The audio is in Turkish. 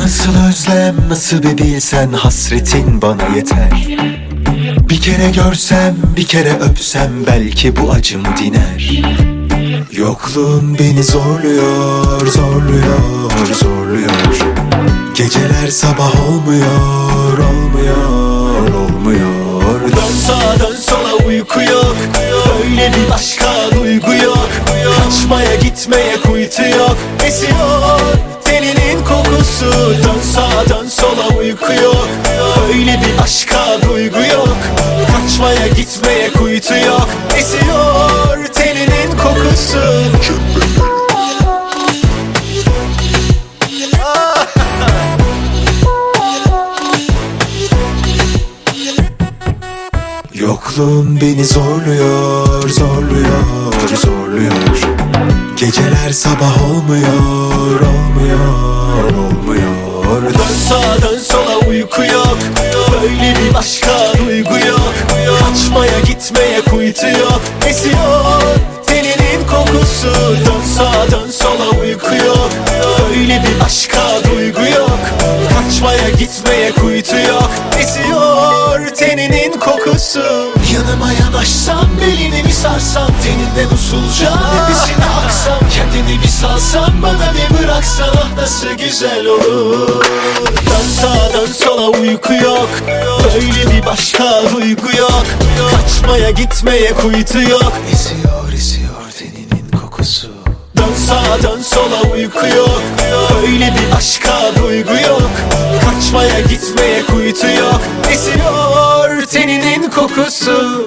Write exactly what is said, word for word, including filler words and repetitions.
Nasıl özlem, nasıl bir bilsen, hasretin bana yeter. Bir kere görsem, bir kere öpsem, belki bu acım diner. Yokluğun beni zorluyor, zorluyor, zorluyor. Geceler sabah olmuyor, olmuyor, olmuyor. Dön sağa dön sola uyku yok, öyle bir başka duygu yok. Kaçmaya gitmeye kuytu yok, esiyor teninin kokusu. Dön sağa dön sola uyku yok, öyle bir başka duygu yok. Kaçmaya gitmeye kuytu yok, esiyor teninin kokusu. Yokluğun beni zorluyor, zorluyor, zorluyor. Geceler sabah olmuyor, olmuyor, olmuyor. Dön sağa dön sola uyku yok, böyle bir başka duygu yok. Kaçmaya gitmeye kuytu yok, esiyor teninin kokusu. Dön sağa dön sola uyku yok, öyle bir başka duygu yok. Kaçmaya gitmeye kuytu yok, esiyor teninin kokusu. Yanıma yanaşsam, belini bir sarsam, teninden usulca nefesini aksam, kendini bir salsam, bana bir bıraksan, ah nasıl güzel olur. Dön sağa dön sola uyku yok, böyle bir başka duygu yok. Kaçmaya gitmeye kuytu yok, Esiyor, esiyor teninin kokusu. dön sağa dön sola uyku yok, öyle bir başka duygu yok. Kaçmaya gitmeye kuytu yok, esiyor teninin kokusu.